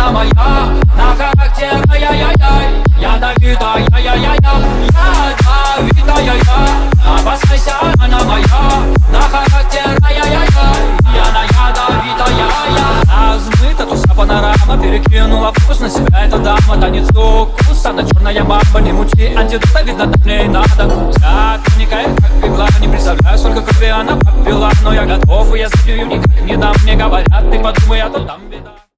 она моя, на характер, ай-яй-яй-яй. Ядовитая, ай-яй-яй-яй. Ядовитая, опасайся, она моя, на характер, ай-яй-яй-яй. Она ядовитая, размыта туса панорама, перекинула фокус на себя эта дама. Танец укус, она черная мамба, не мучи, антидота, видно, так мне и надо. Вся проникает, как игла, не представляю, сколько крови она попила. Но я готов, и я забью, никак не дам. Мне говорят, ты подумай, а то там беда.